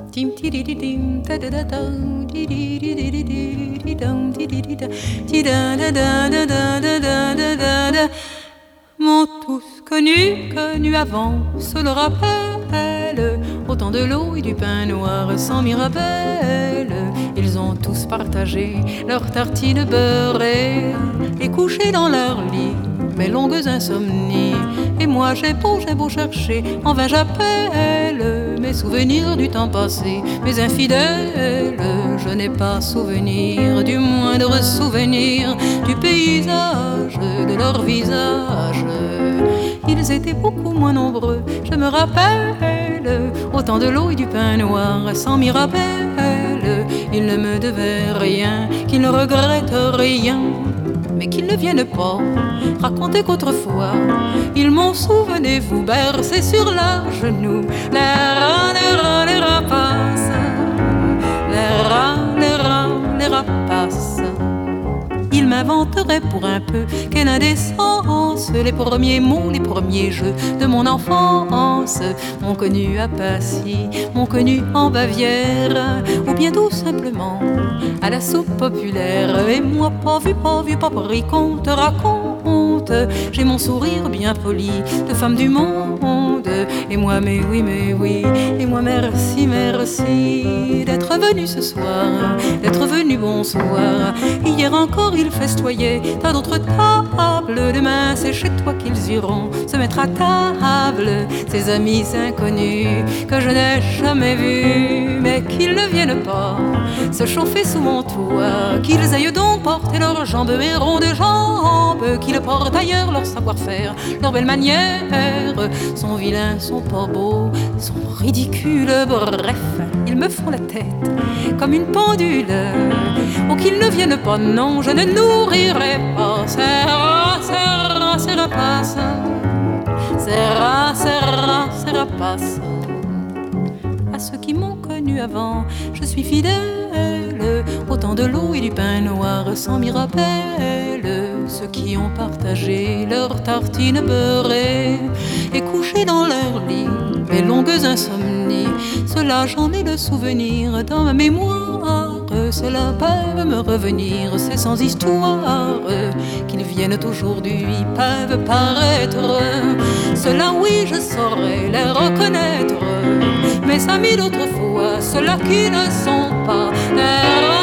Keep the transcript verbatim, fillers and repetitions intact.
Tim tiridim, ta da da da, tiridididididididam, tiridida, tida da da da da da da da da da. M'ont tous connu, connu avant, se le rappelle. Autant de l'eau et du pain noir sans mirabelle. Ils ont tous partagé leurs tartines beurrées et couché dans leur lit mes longues insomnies. Et moi j'ai beau, j'ai beau chercher, en vain j'appelle mes souvenirs du temps passé, mes infidèles. Je n'ai pas souvenir du moindre souvenir du paysage, de leur visage. Ils étaient beaucoup moins nombreux, je me rappelle. Autant de l'eau et du pain noir sans mirabelle. Ils ne me devaient rien, qu'ils ne regrettent rien, mais qu'ils ne viennent pas raconter qu'autrefois ils m'ont, souvenez-vous, bercé sur leurs genoux. Les rats, les rats, les rapaces, les rats, les rats, les rapaces. Ils m'inventeraient pour un peu quelle indécence les premiers mots, les premiers jeux de mon enfance m'ont connu à Passy, m'ont connu en Bavière, ou bien tout simplement à la soupe populaire. Et moi, pas vu, pas vu, pas pris, qu'on te raconte, j'ai mon sourire bien poli de femme du monde. Et moi, mais oui, mais oui, et moi, merci, merci d'être venu ce soir, d'être venu, bonsoir. Hier encore il festoyait à d'autres tables. Demain c'est chez toi qu'ils iront se mettre à table. Ces amis inconnus que je n'ai jamais vus, mais qu'ils ne viennent pas se chauffer sous mon toit. Qu'ils aillent donc porter leurs jambes, mes rondes jambes, qu'ils portent ailleurs leur savoir-faire, leurs belles manières. Sont vilains, sont pas beaux, sont ridicules, bref, ils me font la tête comme une pendule. Oh, qu'ils ne viennent pas, non, je ne nourrirai pas ces rats, ces rats, ces rapaces, ces rats, ces rats, ces rapaces. À ceux qui m'ont connu avant, je suis fidèle. Autant de l'eau et du pain noir sans mirabelle. Ceux qui ont partagé leurs tartines beurrées et couché dans leur lit mes longues insomnies. Cela, j'en ai le souvenir dans ma mémoire. Cela peuvent me revenir, c'est sans histoire qu'ils viennent aujourd'hui, peuvent paraître. Cela, oui, je saurais les reconnaître. Mes amis d'autrefois, ceux-là qui ne sont pas.